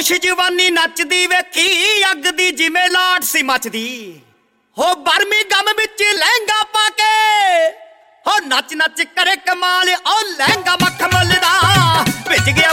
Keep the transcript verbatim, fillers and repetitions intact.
ਜੋਸ਼ ਜਵਾਨੀ ਨੱਚਦੀ ਵੇਖੀ ਅੱਗ ਦੀ ਜਿਵੇਂ ਲਾਟ ਸੀ ਮੱਚਦੀ ਹੋ ਬਰਮੀ ਗਮ ਵਿੱਚ ਲਹਿੰਗਾ ਪਾ ਕੇ ਹੋ ਨੱਚ ਨੱਚ ਕਰੇ ਕਮਾਲ ਉਹ ਲਹਿੰਗਾ ਮਖਮਲ ਦਾ ਵਿੱਚ ਗਿਆ